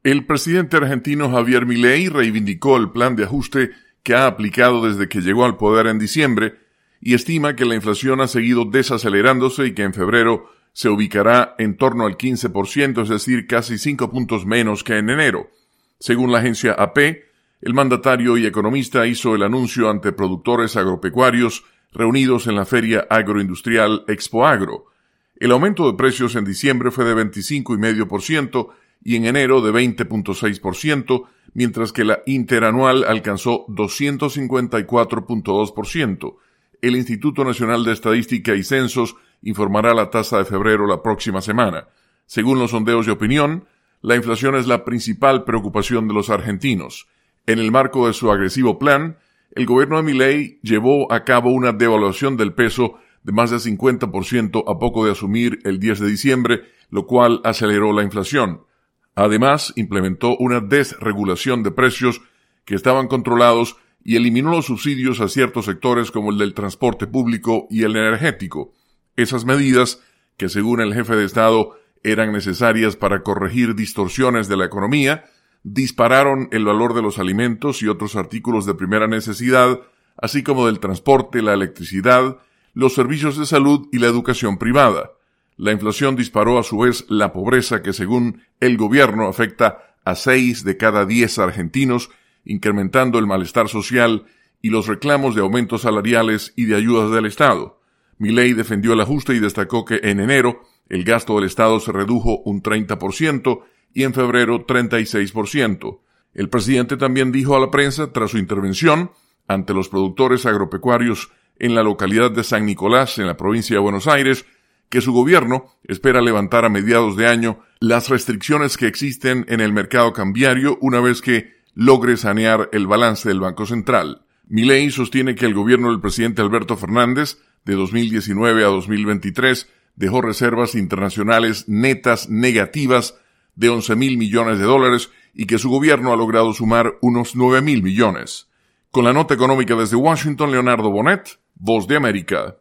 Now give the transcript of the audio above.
El presidente argentino Javier Milei reivindicó el plan de ajuste que ha aplicado desde que llegó al poder en diciembre y estima que la inflación ha seguido desacelerándose y que en febrero se ubicará en torno al 15%, es decir, casi 5 puntos menos que en enero. Según la agencia AP, el mandatario y economista hizo el anuncio ante productores agropecuarios reunidos en la feria agroindustrial Expoagro. El aumento de precios en diciembre fue de 25,5% y en enero de 20,6%, mientras que la interanual alcanzó 254,2%. El Instituto Nacional de Estadística y Censos informará la tasa de febrero la próxima semana. Según los sondeos de opinión, la inflación es la principal preocupación de los argentinos. En el marco de su agresivo plan, el gobierno de Milei llevó a cabo una devaluación del peso de más del 50% a poco de asumir el 10 de diciembre, lo cual aceleró la inflación. Además, implementó una desregulación de precios que estaban controlados y eliminó los subsidios a ciertos sectores como el del transporte público y el energético. Esas medidas, que según el jefe de Estado eran necesarias para corregir distorsiones de la economía, dispararon el valor de los alimentos y otros artículos de primera necesidad, así como del transporte, la electricidad, los servicios de salud y la educación privada. La inflación disparó a su vez la pobreza que, según el gobierno, afecta a 6 de cada 10 argentinos, incrementando el malestar social y los reclamos de aumentos salariales y de ayudas del Estado. Milei defendió el ajuste y destacó que en enero el gasto del Estado se redujo un 30% y en febrero 36%. El presidente también dijo a la prensa, tras su intervención ante los productores agropecuarios en la localidad de San Nicolás, en la provincia de Buenos Aires, que su gobierno espera levantar a mediados de año las restricciones que existen en el mercado cambiario una vez que logre sanear el balance del Banco Central. Milei sostiene que el gobierno del presidente Alberto Fernández, de 2019 a 2023, dejó reservas internacionales netas negativas de 11,000 millones de dólares y que su gobierno ha logrado sumar unos 9,000 millones. Con la nota económica desde Washington, Leonardo Bonet, Voz de América.